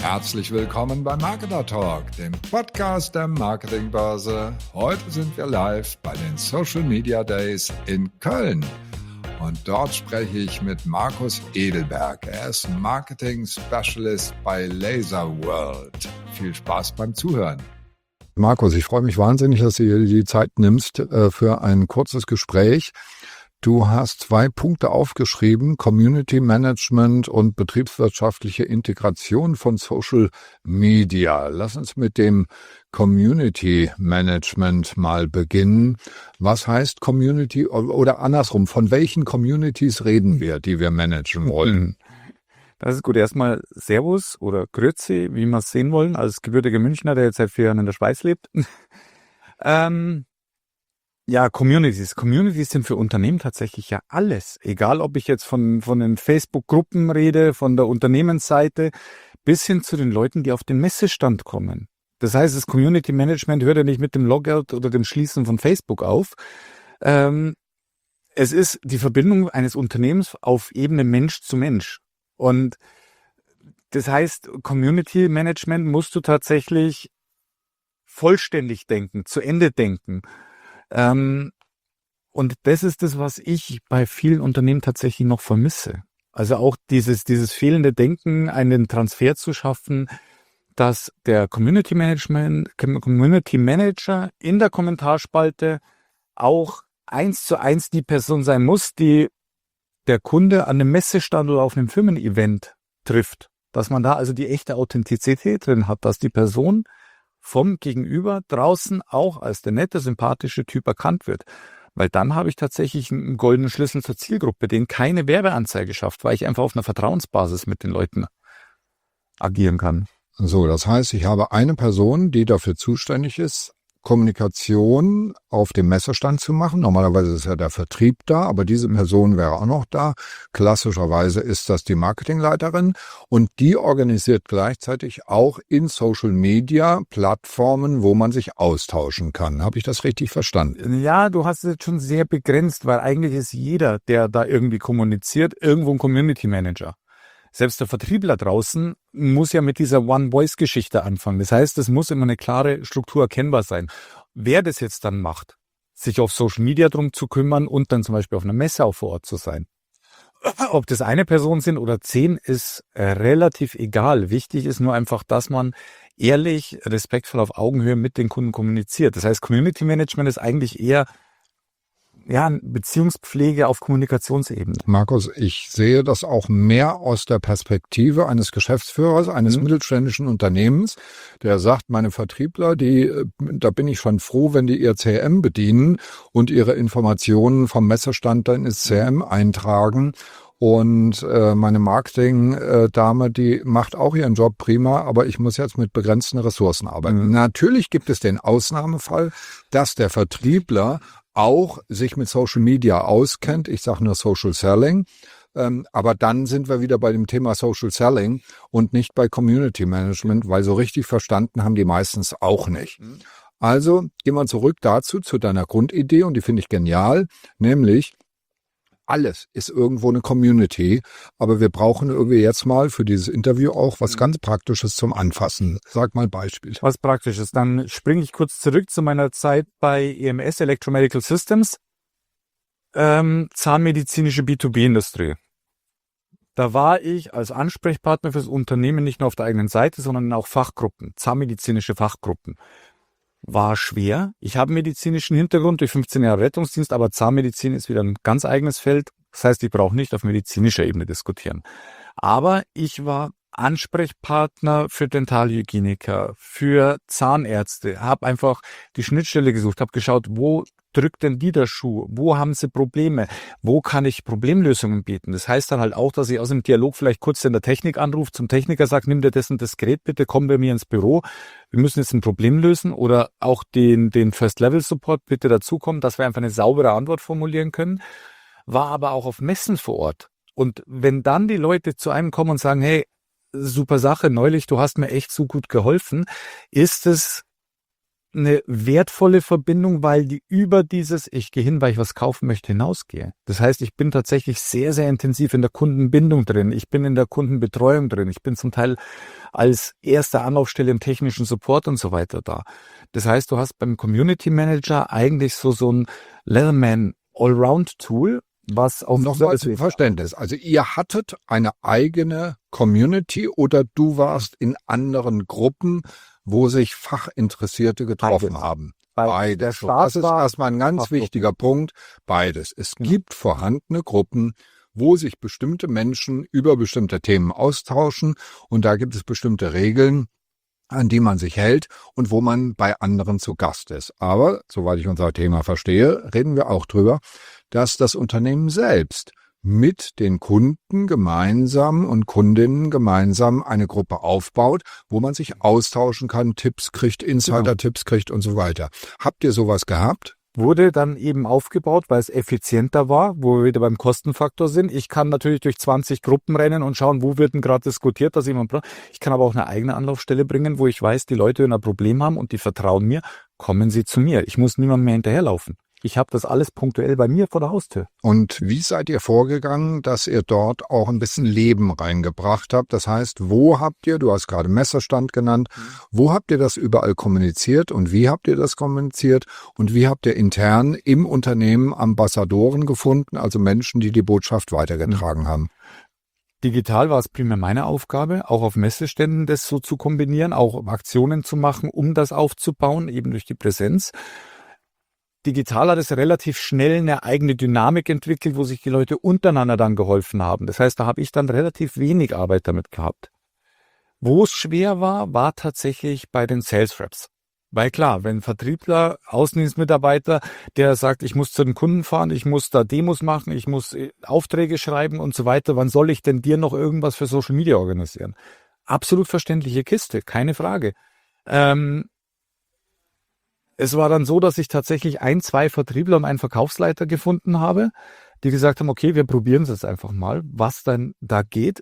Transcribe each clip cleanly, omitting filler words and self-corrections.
Herzlich willkommen bei Marketer Talk, dem Podcast der Marketingbörse. Heute sind wir live bei den Social Media Days in Köln. Und dort spreche ich mit Markus Edelberg. Er ist Marketing Specialist bei Laser World. Viel Spaß beim Zuhören. Markus, ich freue mich wahnsinnig, dass du dir die Zeit nimmst für ein kurzes Gespräch. Du hast 2 Punkte aufgeschrieben: Community Management und betriebswirtschaftliche Integration von Social Media. Lass uns mit dem Community Management mal beginnen. Was heißt Community oder andersrum, von welchen Communities reden wir, die wir managen wollen? Das ist gut. Erstmal Servus oder Grüezi, wie wir es sehen wollen, als gebürtiger Münchner, der jetzt seit 4 Jahren in der Schweiz lebt. Ja, Communities. Communities sind für Unternehmen tatsächlich ja alles. Egal, ob ich jetzt von den Facebook-Gruppen rede, von der Unternehmensseite, bis hin zu den Leuten, die auf den Messestand kommen. Das heißt, das Community Management hört ja nicht mit dem Logout oder dem Schließen von Facebook auf. Es ist die Verbindung eines Unternehmens auf Ebene Mensch zu Mensch. Und das heißt, Community Management musst du tatsächlich vollständig denken, zu Ende denken. Und das ist das, was ich bei vielen Unternehmen tatsächlich noch vermisse. Also auch dieses fehlende Denken, einen Transfer zu schaffen, dass der Community Manager in der Kommentarspalte auch 1:1 die Person sein muss, die der Kunde an einem Messestand oder auf einem Firmen-Event trifft. Dass man da also die echte Authentizität drin hat, dass die Person vom Gegenüber draußen auch als der nette, sympathische Typ erkannt wird. Weil dann habe ich tatsächlich einen goldenen Schlüssel zur Zielgruppe, den keine Werbeanzeige schafft, weil ich einfach auf einer Vertrauensbasis mit den Leuten agieren kann. So, das heißt, ich habe eine Person, die dafür zuständig ist, Kommunikation auf dem Messestand zu machen. Normalerweise ist ja der Vertrieb da, aber diese Person wäre auch noch da. Klassischerweise ist das die Marketingleiterin und die organisiert gleichzeitig auch in Social Media Plattformen, wo man sich austauschen kann. Habe ich das richtig verstanden? Ja, du hast es jetzt schon sehr begrenzt, weil eigentlich ist jeder, der da irgendwie kommuniziert, irgendwo ein Community Manager. Selbst der Vertriebler draußen muss ja mit dieser One-Voice-Geschichte anfangen. Das heißt, es muss immer eine klare Struktur erkennbar sein. Wer das jetzt dann macht, sich auf Social Media drum zu kümmern und dann zum Beispiel auf einer Messe auch vor Ort zu sein. Ob das eine Person sind oder 10, ist relativ egal. Wichtig ist nur einfach, dass man ehrlich, respektvoll auf Augenhöhe mit den Kunden kommuniziert. Das heißt, Community Management ist eigentlich eher Beziehungspflege auf Kommunikationsebene. Markus, ich sehe das auch mehr aus der Perspektive eines Geschäftsführers, eines mittelständischen Unternehmens, der sagt, meine Vertriebler, da bin ich schon froh, wenn die ihr CRM bedienen und ihre Informationen vom Messestand dann ins CRM eintragen. Und meine Marketing-Dame, die macht auch ihren Job prima, aber ich muss jetzt mit begrenzten Ressourcen arbeiten. Natürlich gibt es den Ausnahmefall, dass der Vertriebler auch sich mit Social Media auskennt. Ich sage nur Social Selling. Aber dann sind wir wieder bei dem Thema Social Selling und nicht bei Community Management, weil so richtig verstanden haben die meistens auch nicht. Also gehen wir zurück dazu, zu deiner Grundidee, und die finde ich genial, nämlich alles ist irgendwo eine Community, aber wir brauchen irgendwie jetzt mal für dieses Interview auch was ganz Praktisches zum Anfassen. Sag mal Beispiel. Was Praktisches. Dann springe ich kurz zurück zu meiner Zeit bei EMS, Electromedical Systems, zahnmedizinische B2B-Industrie. Da war ich als Ansprechpartner fürs Unternehmen nicht nur auf der eigenen Seite, sondern auch Fachgruppen, zahnmedizinische Fachgruppen. War schwer. Ich habe medizinischen Hintergrund durch 15 Jahre Rettungsdienst, aber Zahnmedizin ist wieder ein ganz eigenes Feld. Das heißt, ich brauche nicht auf medizinischer Ebene diskutieren. Aber ich war Ansprechpartner für Dentalhygieniker, für Zahnärzte, habe einfach die Schnittstelle gesucht, habe geschaut, wo drückt denn die der Schuh? Wo haben sie Probleme? Wo kann ich Problemlösungen bieten? Das heißt dann halt auch, dass ich aus dem Dialog vielleicht kurz in der Technik anrufe, zum Techniker sage, nimm dir das und das Gerät bitte, komm bei mir ins Büro. Wir müssen jetzt ein Problem lösen, oder auch den First-Level-Support bitte dazukommen, dass wir einfach eine saubere Antwort formulieren können. War aber auch auf Messen vor Ort. Und wenn dann die Leute zu einem kommen und sagen, hey, super Sache, neulich, du hast mir echt so gut geholfen, ist es eine wertvolle Verbindung, weil die über dieses ich gehe hin, weil ich was kaufen möchte, hinausgehe. Das heißt, ich bin tatsächlich sehr, sehr intensiv in der Kundenbindung drin. Ich bin in der Kundenbetreuung drin. Ich bin zum Teil als erste Anlaufstelle im technischen Support und so weiter da. Das heißt, du hast beim Community Manager eigentlich so ein Leatherman Allround-Tool, was auch Nochmal zum Verständnis. Also ihr hattet eine eigene Community oder du warst in anderen Gruppen, wo sich Fachinteressierte getroffen haben? Beides. Das ist erstmal ein ganz wichtiger Punkt. Beides. Es gibt vorhandene Gruppen, wo sich bestimmte Menschen über bestimmte Themen austauschen und da gibt es bestimmte Regeln, an die man sich hält und wo man bei anderen zu Gast ist. Aber, soweit ich unser Thema verstehe, reden wir auch drüber, dass das Unternehmen selbst mit den Kunden gemeinsam und Kundinnen gemeinsam eine Gruppe aufbaut, wo man sich austauschen kann, Tipps kriegt, Insider-Tipps kriegt und so weiter. Habt ihr sowas gehabt? Wurde dann eben aufgebaut, weil es effizienter war, wo wir wieder beim Kostenfaktor sind. Ich kann natürlich durch 20 Gruppen rennen und schauen, wo wird denn gerade diskutiert, dass jemand braucht. Ich kann aber auch eine eigene Anlaufstelle bringen, wo ich weiß, die Leute, wenn ein Problem haben und die vertrauen mir, kommen sie zu mir. Ich muss niemandem mehr hinterherlaufen. Ich habe das alles punktuell bei mir vor der Haustür. Und wie seid ihr vorgegangen, dass ihr dort auch ein bisschen Leben reingebracht habt? Das heißt, wo habt ihr, du hast gerade Messerstand genannt, wo habt ihr das überall kommuniziert und wie habt ihr das kommuniziert? Und wie habt ihr intern im Unternehmen Ambassadoren gefunden, also Menschen, die die Botschaft weitergetragen haben? Digital war es primär meine Aufgabe, auch auf Messeständen das so zu kombinieren, auch Aktionen zu machen, um das aufzubauen, eben durch die Präsenz. Digital hat es relativ schnell eine eigene Dynamik entwickelt, wo sich die Leute untereinander dann geholfen haben. Das heißt, da habe ich dann relativ wenig Arbeit damit gehabt. Wo es schwer war, war tatsächlich bei den Sales Reps. Weil klar, wenn ein Vertriebler, Außendienstmitarbeiter, der sagt, ich muss zu den Kunden fahren, ich muss da Demos machen, ich muss Aufträge schreiben und so weiter, wann soll ich denn dir noch irgendwas für Social Media organisieren? Absolut verständliche Kiste, keine Frage. Es war dann so, dass ich tatsächlich 1, 2 Vertriebler und einen Verkaufsleiter gefunden habe, die gesagt haben, okay, wir probieren es jetzt einfach mal, was dann da geht.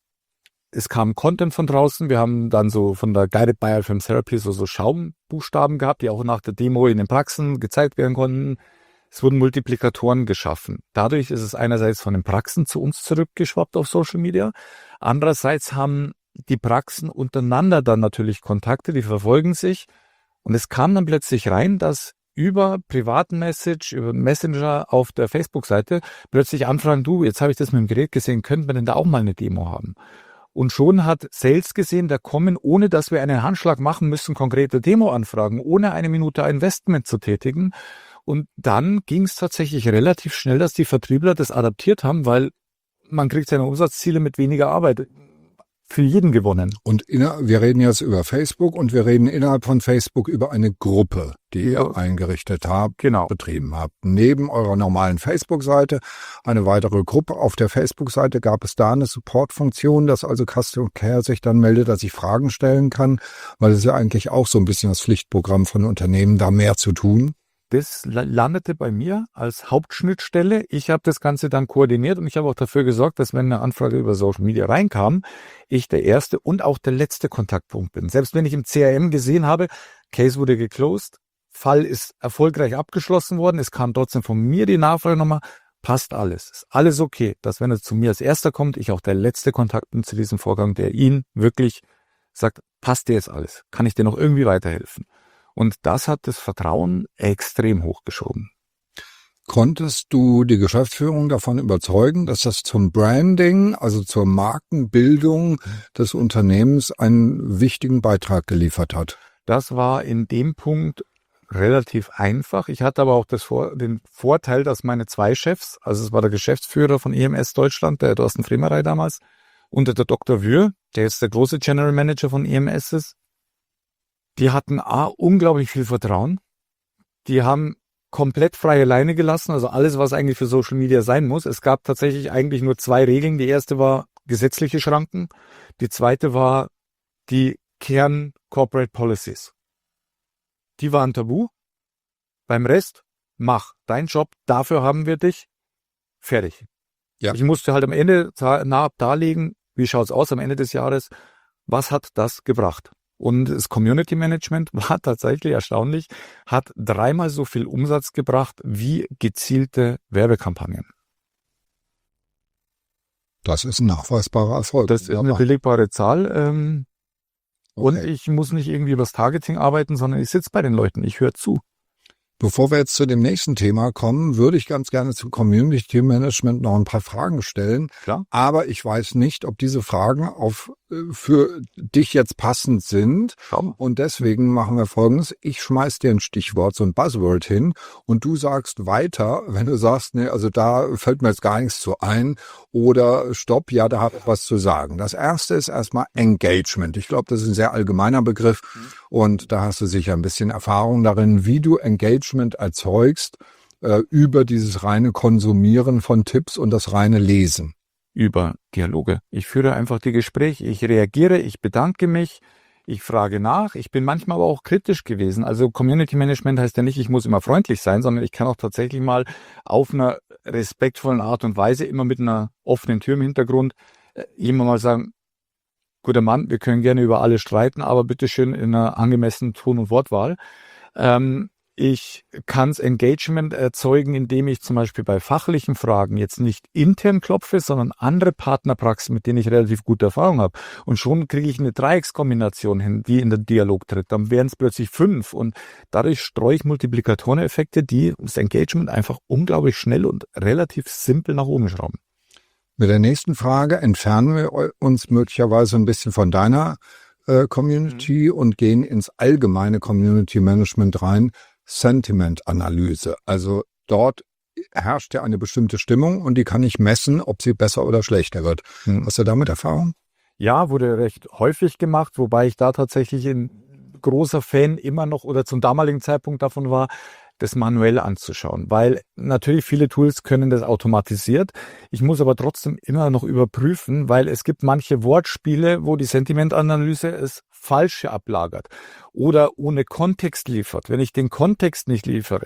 Es kam Content von draußen, wir haben dann so von der Guided Biofilm Therapy so Schaumbuchstaben gehabt, die auch nach der Demo in den Praxen gezeigt werden konnten. Es wurden Multiplikatoren geschaffen. Dadurch ist es einerseits von den Praxen zu uns zurückgeschwappt auf Social Media. Andererseits haben die Praxen untereinander dann natürlich Kontakte, die verfolgen sich. Und es kam dann plötzlich rein, dass über privaten Message, über Messenger auf der Facebook-Seite plötzlich anfragen, du, jetzt habe ich das mit dem Gerät gesehen, könnten wir denn da auch mal eine Demo haben? Und schon hat Sales gesehen, da kommen, ohne dass wir einen Handschlag machen müssen, konkrete Demo-Anfragen, ohne eine Minute Investment zu tätigen. Und dann ging es tatsächlich relativ schnell, dass die Vertriebler das adaptiert haben, weil man kriegt seine Umsatzziele mit weniger Arbeit für jeden gewonnen. Und wir reden jetzt über Facebook und wir reden innerhalb von Facebook über eine Gruppe, die ihr eingerichtet habt, betrieben habt. Neben eurer normalen Facebook-Seite eine weitere Gruppe. Auf der Facebook-Seite gab es da eine Support-Funktion, dass also Customer Care sich dann meldet, dass ich Fragen stellen kann, weil es ist ja eigentlich auch so ein bisschen das Pflichtprogramm von Unternehmen, da mehr zu tun. Das landete bei mir als Hauptschnittstelle. Ich habe das Ganze dann koordiniert und ich habe auch dafür gesorgt, dass wenn eine Anfrage über Social Media reinkam, ich der erste und auch der letzte Kontaktpunkt bin. Selbst wenn ich im CRM gesehen habe, Case wurde geclosed, Fall ist erfolgreich abgeschlossen worden, es kam trotzdem von mir die Nachfrage nochmal, passt alles. Ist alles okay, dass wenn er zu mir als erster kommt, ich auch der letzte Kontakt bin zu diesem Vorgang, der ihn wirklich sagt, passt dir jetzt alles? Kann ich dir noch irgendwie weiterhelfen? Und das hat das Vertrauen extrem hochgeschoben. Konntest du die Geschäftsführung davon überzeugen, dass das zum Branding, also zur Markenbildung des Unternehmens einen wichtigen Beitrag geliefert hat? Das war in dem Punkt relativ einfach. Ich hatte aber auch den Vorteil, dass meine 2 Chefs, also es war der Geschäftsführer von EMS Deutschland, der Thorsten Fremerey damals, und der Dr. Wür, der jetzt der große General Manager von EMS ist, die hatten unglaublich viel Vertrauen. Die haben komplett freie Leine gelassen, also alles, was eigentlich für Social Media sein muss. Es gab tatsächlich eigentlich nur 2 Regeln. Die erste war gesetzliche Schranken. Die zweite war die Kern Corporate Policies. Die waren tabu. Beim Rest, mach deinen Job, dafür haben wir dich. Fertig. Ja. Ich musste halt am Ende darlegen, wie schaut's aus am Ende des Jahres, was hat das gebracht? Und das Community Management war tatsächlich erstaunlich, hat 3-mal so viel Umsatz gebracht wie gezielte Werbekampagnen. Das ist ein nachweisbarer Erfolg. Das ist eine belegbare Zahl. Und Okay. ich muss nicht irgendwie übers Targeting arbeiten, sondern ich sitze bei den Leuten, ich höre zu. Bevor wir jetzt zu dem nächsten Thema kommen, würde ich ganz gerne zu Community Management noch ein paar Fragen stellen. Klar. Aber ich weiß nicht, ob diese Fragen für dich jetzt passend sind. Schau. Und deswegen machen wir Folgendes. Ich schmeiß dir ein Stichwort, so ein Buzzword hin und du sagst weiter, wenn du sagst, nee, also da fällt mir jetzt gar nichts zu ein oder stopp, ja, da habe ich was zu sagen. Das erste ist erstmal Engagement. Ich glaube, das ist ein sehr allgemeiner Begriff und da hast du sicher ein bisschen Erfahrung darin, wie du Engagement erzeugst über dieses reine Konsumieren von Tipps und das reine Lesen. Über Dialoge. Ich führe einfach die Gespräche, ich reagiere, ich bedanke mich, ich frage nach. Ich bin manchmal aber auch kritisch gewesen. Also Community Management heißt ja nicht, ich muss immer freundlich sein, sondern ich kann auch tatsächlich mal auf einer respektvollen Art und Weise, immer mit einer offenen Tür im Hintergrund, jemand mal sagen, guter Mann, wir können gerne über alles streiten, aber bitteschön in einer angemessenen Ton- und Wortwahl. Ich kann Engagement erzeugen, indem ich zum Beispiel bei fachlichen Fragen jetzt nicht intern klopfe, sondern andere Partnerpraxen, mit denen ich relativ gute Erfahrung habe. Und schon kriege ich eine Dreieckskombination hin, die in den Dialog tritt. Dann wären es plötzlich 5 und dadurch streue ich Multiplikatoreneffekte, die das Engagement einfach unglaublich schnell und relativ simpel nach oben schrauben. Mit der nächsten Frage entfernen wir uns möglicherweise ein bisschen von deiner Community und gehen ins allgemeine Community Management rein. Sentiment-Analyse. Also dort herrscht ja eine bestimmte Stimmung und die kann ich messen, ob sie besser oder schlechter wird. Hast du damit Erfahrung? Ja, wurde recht häufig gemacht, wobei ich da tatsächlich ein großer Fan immer noch oder zum damaligen Zeitpunkt davon war, das manuell anzuschauen, weil natürlich viele Tools können das automatisiert. Ich muss aber trotzdem immer noch überprüfen, weil es gibt manche Wortspiele, wo die Sentimentanalyse es Falsche ablagert oder ohne Kontext liefert. Wenn ich den Kontext nicht liefere,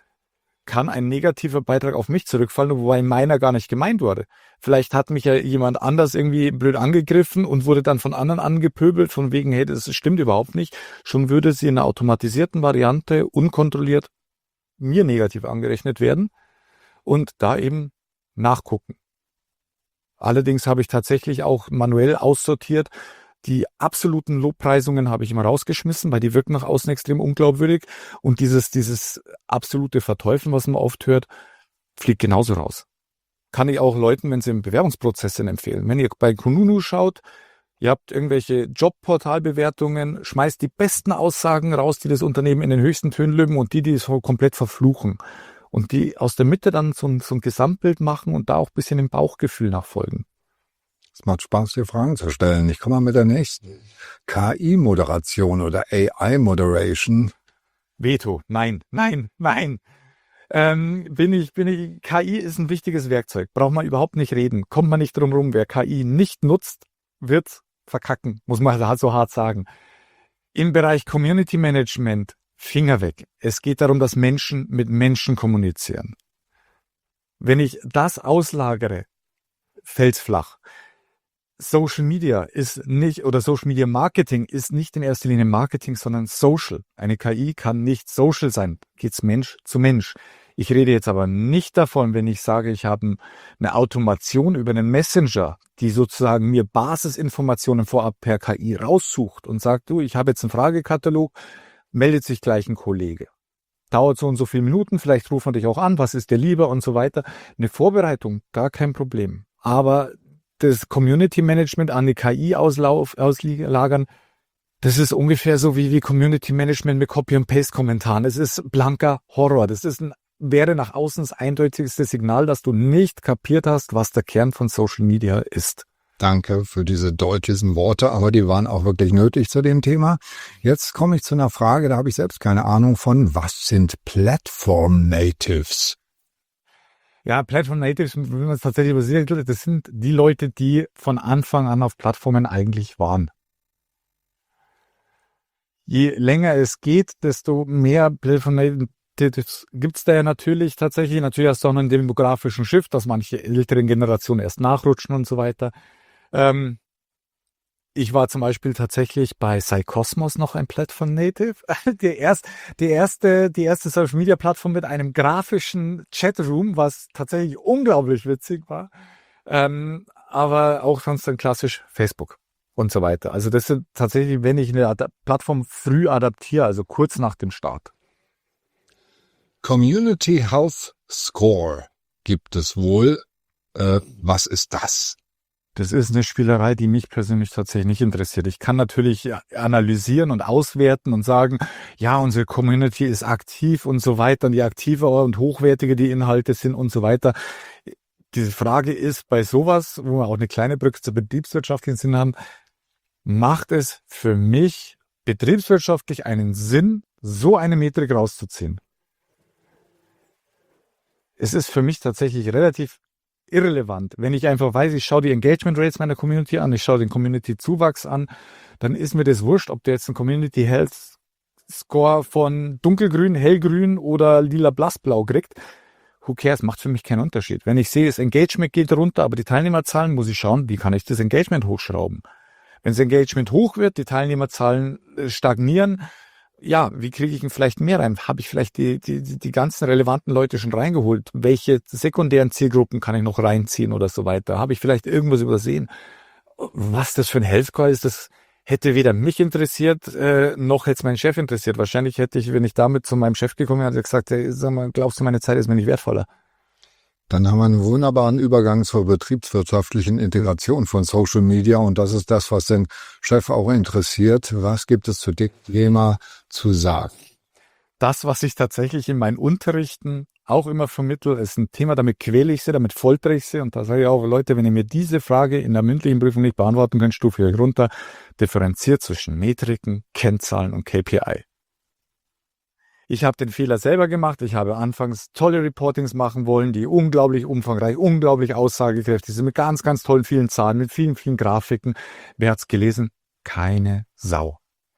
kann ein negativer Beitrag auf mich zurückfallen, wobei meiner gar nicht gemeint wurde. Vielleicht hat mich ja jemand anders irgendwie blöd angegriffen und wurde dann von anderen angepöbelt, von wegen, hey, das stimmt überhaupt nicht. Schon würde sie in einer automatisierten Variante unkontrolliert mir negativ angerechnet werden und da eben nachgucken. Allerdings habe ich tatsächlich auch manuell aussortiert. Die absoluten Lobpreisungen habe ich immer rausgeschmissen, weil die wirken nach außen extrem unglaubwürdig. Und dieses absolute Verteufeln, was man oft hört, fliegt genauso raus. Kann ich auch Leuten, wenn sie im Bewerbungsprozess sind, empfehlen. Wenn ihr bei Kununu schaut, ihr habt irgendwelche Jobportalbewertungen, schmeißt die besten Aussagen raus, die das Unternehmen in den höchsten Tönen loben und die es komplett verfluchen. Und die aus der Mitte dann so ein Gesamtbild machen und da auch ein bisschen im Bauchgefühl nachfolgen. Es macht Spaß, dir Fragen zu stellen. Ich komme mal mit der nächsten. KI-Moderation oder AI-Moderation. Veto. Nein. KI ist ein wichtiges Werkzeug. Braucht man überhaupt nicht reden. Kommt man nicht drum rum. Wer KI nicht nutzt, wird verkacken. Muss man so hart sagen. Im Bereich Community Management, Finger weg. Es geht darum, dass Menschen mit Menschen kommunizieren. Wenn ich das auslagere, fällt's flach. Social Media ist nicht, oder Social Media Marketing ist nicht in erster Linie Marketing, sondern Social. Eine KI kann nicht Social sein. Geht's Mensch zu Mensch. Ich rede jetzt aber nicht davon, wenn ich sage, ich habe eine Automation über einen Messenger, die sozusagen mir Basisinformationen vorab per KI raussucht und sagt, du, ich habe jetzt einen Fragekatalog, meldet sich gleich ein Kollege. Dauert so und so viele Minuten, vielleicht ruft man dich auch an, was ist dir lieber und so weiter. Eine Vorbereitung, gar kein Problem. Aber das Community Management an die KI auslagern, das ist ungefähr so wie Community Management mit Copy- und Paste-Kommentaren. Es ist blanker Horror. Das wäre nach außen das eindeutigste Signal, dass du nicht kapiert hast, was der Kern von Social Media ist. Danke für diese deutlichen Worte, aber die waren auch wirklich nötig zu dem Thema. Jetzt komme ich zu einer Frage, da habe ich selbst keine Ahnung von. Was sind Platform Natives? Ja, Platform Natives, wenn man es tatsächlich übersieht, das sind die Leute, die von Anfang an auf Plattformen eigentlich waren. Je länger es geht, desto mehr Platform Natives gibt es da ja natürlich tatsächlich. Natürlich hast du auch einen demografischen Shift, dass manche älteren Generationen erst nachrutschen und so weiter. Ich war zum Beispiel tatsächlich bei Psycosmos noch ein Plattform Native. Die erste Social Media Plattform mit einem grafischen Chatroom, was tatsächlich unglaublich witzig war. Aber auch sonst dann klassisch Facebook und so weiter. Also das sind tatsächlich, wenn ich eine Plattform früh adaptiere, also kurz nach dem Start. Community Health Score gibt es wohl. Was ist das? Das ist eine Spielerei, die mich persönlich tatsächlich nicht interessiert. Ich kann natürlich analysieren und auswerten und sagen, ja, unsere Community ist aktiv und so weiter und je aktiver und hochwertiger die Inhalte sind und so weiter. Diese Frage ist bei sowas, wo wir auch eine kleine Brücke zur betriebswirtschaftlichen Sinn haben, macht es für mich betriebswirtschaftlich einen Sinn, so eine Metrik rauszuziehen? Es ist für mich tatsächlich relativ irrelevant. Wenn ich einfach weiß, ich schaue die Engagement Rates meiner Community an, ich schaue den Community-Zuwachs an, dann ist mir das wurscht, ob der jetzt einen Community Health Score von dunkelgrün, hellgrün oder lila blassblau kriegt. Who cares? Macht für mich keinen Unterschied. Wenn ich sehe, das Engagement geht runter, aber die Teilnehmerzahlen, muss ich schauen, wie kann ich das Engagement hochschrauben? Wenn das Engagement hoch wird, die Teilnehmerzahlen stagnieren, ja, wie kriege ich ihn vielleicht mehr rein? Habe ich vielleicht die ganzen relevanten Leute schon reingeholt? Welche sekundären Zielgruppen kann ich noch reinziehen oder so weiter? Habe ich vielleicht irgendwas übersehen? Was das für ein Health Score ist, das hätte weder mich interessiert, noch hätte es meinen Chef interessiert. Wahrscheinlich hätte ich, wenn ich damit zu meinem Chef gekommen wäre, gesagt, hey, sag mal, glaubst du, meine Zeit ist mir nicht wertvoller? Dann haben wir einen wunderbaren Übergang zur betriebswirtschaftlichen Integration von Social Media und das ist das, was den Chef auch interessiert. Was gibt es zu dem Thema zu sagen? Das, was ich tatsächlich in meinen Unterrichten auch immer vermittle, ist ein Thema, damit quäle ich sie, damit foltere ich sie und da sage ich auch, Leute, wenn ihr mir diese Frage in der mündlichen Prüfung nicht beantworten könnt, stufe ich euch runter, differenziert zwischen Metriken, Kennzahlen und KPI. Ich habe den Fehler selber gemacht. Ich habe anfangs tolle Reportings machen wollen, die unglaublich umfangreich, unglaublich aussagekräftig sind, mit ganz, ganz tollen vielen Zahlen, mit vielen, vielen Grafiken. Wer hat's gelesen? Keine Sau.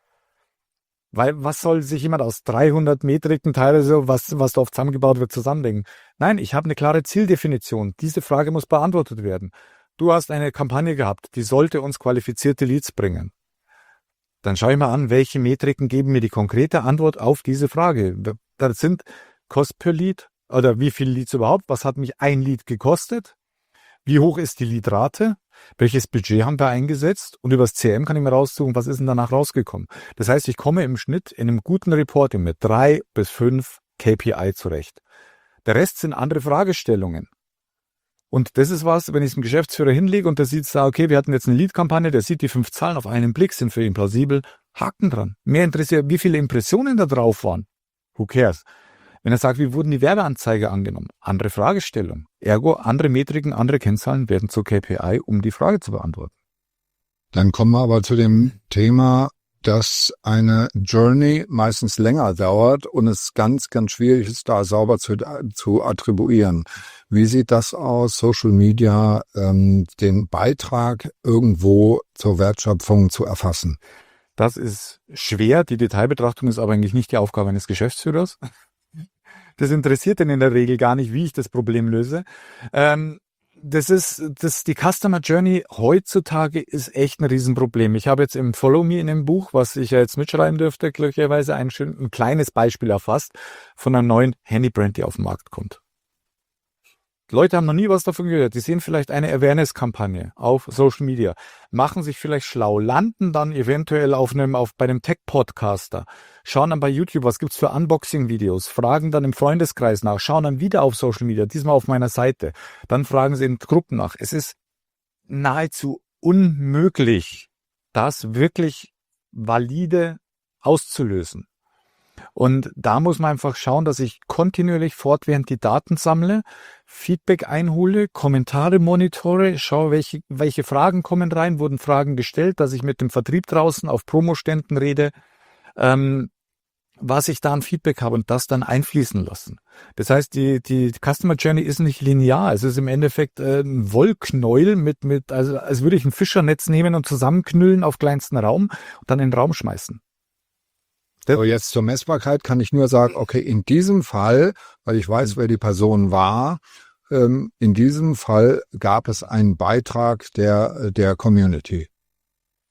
Weil was soll sich jemand aus 300 Metriken teilweise, was da oft zusammengebaut wird, zusammendenken? Nein, ich habe eine klare Zieldefinition. Diese Frage muss beantwortet werden. Du hast eine Kampagne gehabt, die sollte uns qualifizierte Leads bringen. Dann schaue ich mal an, welche Metriken geben mir die konkrete Antwort auf diese Frage. Da sind Kost per Lead oder wie viele Leads überhaupt, was hat mich ein Lead gekostet, wie hoch ist die Leadrate, welches Budget haben wir eingesetzt und übers CRM kann ich mir raussuchen, was ist denn danach rausgekommen. Das heißt, ich komme im Schnitt in einem guten Reporting mit 3 bis 5 KPI zurecht. Der Rest sind andere Fragestellungen. Und das ist was, wenn ich es dem Geschäftsführer hinlege und der sieht, okay, wir hatten jetzt eine Lead-Kampagne, der sieht die 5 Zahlen auf einen Blick, sind für ihn plausibel, Haken dran. Mehr interessiert, wie viele Impressionen da drauf waren. Who cares? Wenn er sagt, wie wurden die Werbeanzeige angenommen? Andere Fragestellung. Ergo, andere Metriken, andere Kennzahlen werden zur KPI, um die Frage zu beantworten. Dann kommen wir aber zu dem Thema, dass eine Journey meistens länger dauert und es ganz, ganz schwierig ist, da sauber zu attribuieren. Wie sieht das aus, Social Media, den Beitrag irgendwo zur Wertschöpfung zu erfassen? Das ist schwer. Die Detailbetrachtung ist aber eigentlich nicht die Aufgabe eines Geschäftsführers. Das interessiert den in der Regel gar nicht, wie ich das Problem löse. Die Customer Journey heutzutage ist echt ein Riesenproblem. Ich habe jetzt im Follow Me in dem Buch, was ich ja jetzt mitschreiben dürfte, glücklicherweise ein kleines Beispiel erfasst von einer neuen Handybrand, die auf den Markt kommt. Leute haben noch nie was davon gehört. Die sehen vielleicht eine Awareness-Kampagne auf Social Media, machen sich vielleicht schlau, landen dann eventuell bei einem Tech-Podcaster, schauen dann bei YouTube, was gibt's für Unboxing-Videos, fragen dann im Freundeskreis nach, schauen dann wieder auf Social Media, diesmal auf meiner Seite. Dann fragen sie in Gruppen nach. Es ist nahezu unmöglich, das wirklich valide auszulösen. Und da muss man einfach schauen, dass ich kontinuierlich fortwährend die Daten sammle, Feedback einhole, Kommentare monitore, schaue, welche Fragen kommen rein, wurden Fragen gestellt, dass ich mit dem Vertrieb draußen auf Promoständen rede, was ich da an Feedback habe und das dann einfließen lassen. Das heißt, die Customer Journey ist nicht linear. Es ist im Endeffekt ein Wollknäuel also als würde ich ein Fischernetz nehmen und zusammenknüllen auf kleinsten Raum und dann in den Raum schmeißen. So, jetzt zur Messbarkeit kann ich nur sagen, okay, in diesem Fall, weil ich weiß, wer die Person war, in diesem Fall gab es einen Beitrag der Community.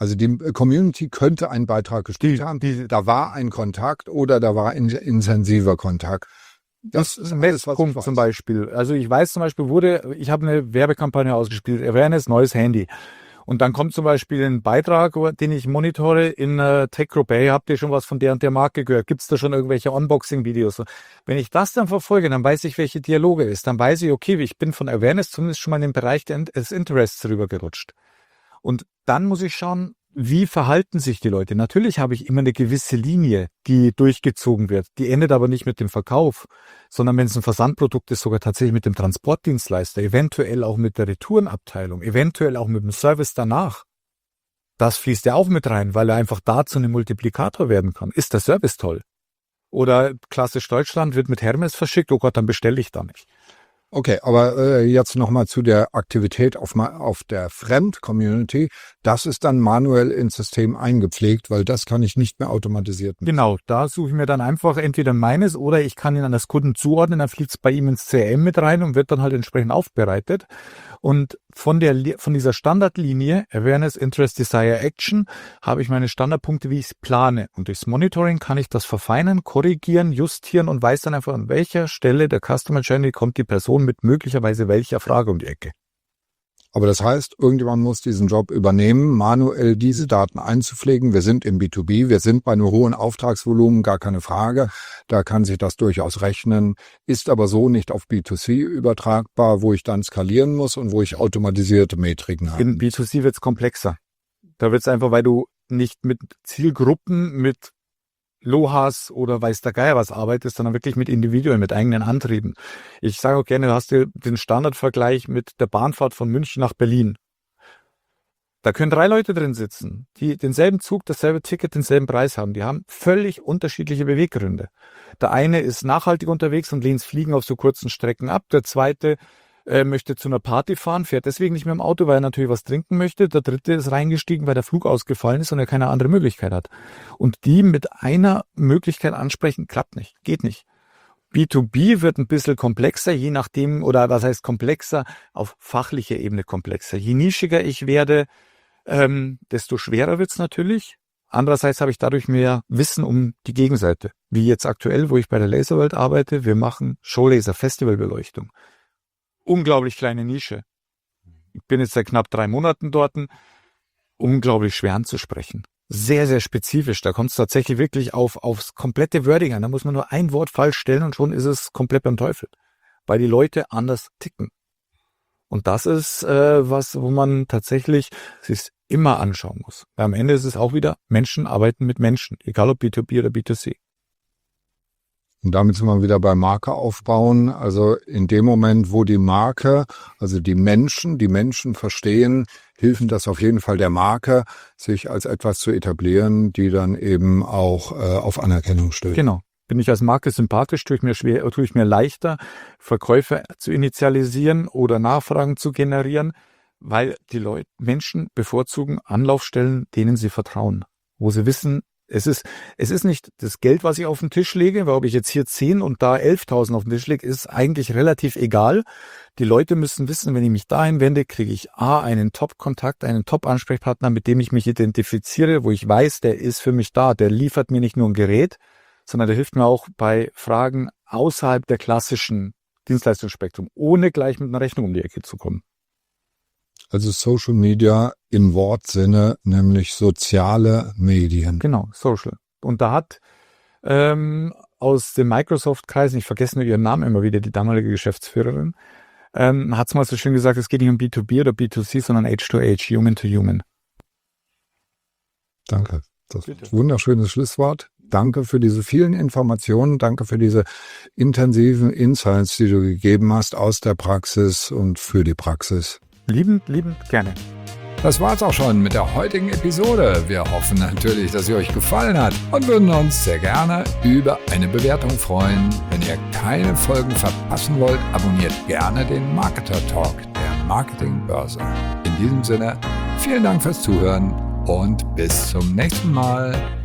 Also die Community könnte einen Beitrag gespielt haben. Da war ein Kontakt oder da war ein intensiver Kontakt. Das ist ein Messpunkt zum Beispiel. Also ich weiß zum Beispiel ich habe eine Werbekampagne ausgespielt, Awareness, neues Handy. Und dann kommt zum Beispiel ein Beitrag, den ich monitore in Tech Group. Hey, habt ihr schon was von der und der Marke gehört? Gibt es da schon irgendwelche Unboxing-Videos? Wenn ich das dann verfolge, dann weiß ich, welche Dialoge ist. Dann weiß ich, okay, ich bin von Awareness zumindest schon mal in den Bereich des Interests rübergerutscht. Und dann muss ich schauen, wie verhalten sich die Leute? Natürlich habe ich immer eine gewisse Linie, die durchgezogen wird. Die endet aber nicht mit dem Verkauf, sondern wenn es ein Versandprodukt ist, sogar tatsächlich mit dem Transportdienstleister, eventuell auch mit der Retourenabteilung, eventuell auch mit dem Service danach. Das fließt ja auch mit rein, weil er einfach dazu ein Multiplikator werden kann. Ist der Service toll? Oder klassisch Deutschland wird mit Hermes verschickt, oh Gott, dann bestelle ich da nicht. Okay, aber jetzt nochmal zu der Aktivität auf der Fremd-Community. Das ist dann manuell ins System eingepflegt, weil das kann ich nicht mehr automatisiert machen. Genau, da suche ich mir dann einfach entweder meines oder ich kann ihn an das Kunden zuordnen, dann fliegt es bei ihm ins CRM mit rein und wird dann halt entsprechend aufbereitet. Und von dieser Standardlinie Awareness, Interest, Desire, Action habe ich meine Standardpunkte, wie ich es plane. Und durchs Monitoring kann ich das verfeinern, korrigieren, justieren und weiß dann einfach, an welcher Stelle der Customer Journey kommt die Person mit möglicherweise welcher Frage um die Ecke. Aber das heißt, irgendjemand muss diesen Job übernehmen, manuell diese Daten einzupflegen. Wir sind im B2B, wir sind bei einem hohen Auftragsvolumen, gar keine Frage. Da kann sich das durchaus rechnen, ist aber so nicht auf B2C übertragbar, wo ich dann skalieren muss und wo ich automatisierte Metriken habe. In B2C wird es komplexer. Da wird es einfach, weil du nicht mit Zielgruppen, mit Lohas oder weiß der Geier was arbeitest, sondern wirklich mit Individuen, mit eigenen Antrieben. Ich sage auch gerne, du hast dir den Standardvergleich mit der Bahnfahrt von München nach Berlin. Da können 3 Leute drin sitzen, die denselben Zug, dasselbe Ticket, denselben Preis haben. Die haben völlig unterschiedliche Beweggründe. Der eine ist nachhaltig unterwegs und lehnt das Fliegen auf so kurzen Strecken ab. Der zweite möchte zu einer Party fahren, fährt deswegen nicht mehr im Auto, weil er natürlich was trinken möchte. Der dritte ist reingestiegen, weil der Flug ausgefallen ist und er keine andere Möglichkeit hat. Und die mit einer Möglichkeit ansprechen, klappt nicht, geht nicht. B2B wird ein bisschen komplexer, je nachdem, oder was heißt komplexer, auf fachlicher Ebene komplexer. Je nischiger ich werde, desto schwerer wird's natürlich. Andererseits habe ich dadurch mehr Wissen um die Gegenseite. Wie jetzt aktuell, wo ich bei der Laserworld arbeite, wir machen Showlaser, Festivalbeleuchtung. Unglaublich kleine Nische. Ich bin jetzt seit knapp 3 Monaten dort. Unglaublich schwer anzusprechen. Sehr, sehr spezifisch. Da kommt es tatsächlich wirklich aufs komplette Wording an. Da muss man nur ein Wort falsch stellen und schon ist es komplett beim Teufel. Weil die Leute anders ticken. Und das ist was, wo man tatsächlich sich immer anschauen muss. Weil am Ende ist es auch wieder, Menschen arbeiten mit Menschen. Egal ob B2B oder B2C. Und damit sind wir wieder bei Marke aufbauen. Also in dem Moment, wo die Marke, also die Menschen verstehen, hilft das auf jeden Fall der Marke, sich als etwas zu etablieren, die dann eben auch auf Anerkennung stößt. Genau. Bin ich als Marke sympathisch, tue ich mir leichter, Verkäufe zu initialisieren oder Nachfragen zu generieren, weil die Menschen bevorzugen Anlaufstellen, denen sie vertrauen, wo sie wissen, es ist nicht das Geld, was ich auf den Tisch lege, weil ob ich jetzt hier 10 und da 11.000 auf den Tisch lege, ist eigentlich relativ egal. Die Leute müssen wissen, wenn ich mich dahin wende, kriege ich einen Top-Kontakt, einen Top-Ansprechpartner, mit dem ich mich identifiziere, wo ich weiß, der ist für mich da, der liefert mir nicht nur ein Gerät, sondern der hilft mir auch bei Fragen außerhalb der klassischen Dienstleistungsspektrum, ohne gleich mit einer Rechnung um die Ecke zu kommen. Also Social Media im Wortsinne, nämlich soziale Medien. Genau, Social. Und da hat aus dem Microsoft-Kreis, ich vergesse nur ihren Namen immer wieder, die damalige Geschäftsführerin, hat es mal so schön gesagt, es geht nicht um B2B oder B2C, sondern H2H, Human to Human. Danke. Das ist ein wunderschönes Schlusswort. Danke für diese vielen Informationen. Danke für diese intensiven Insights, die du gegeben hast aus der Praxis und für die Praxis. Liebend gerne. Das war's auch schon mit der heutigen Episode. Wir hoffen natürlich, dass sie euch gefallen hat und würden uns sehr gerne über eine Bewertung freuen. Wenn ihr keine Folgen verpassen wollt, abonniert gerne den Marketer Talk der Marketingbörse. In diesem Sinne, vielen Dank fürs Zuhören und bis zum nächsten Mal.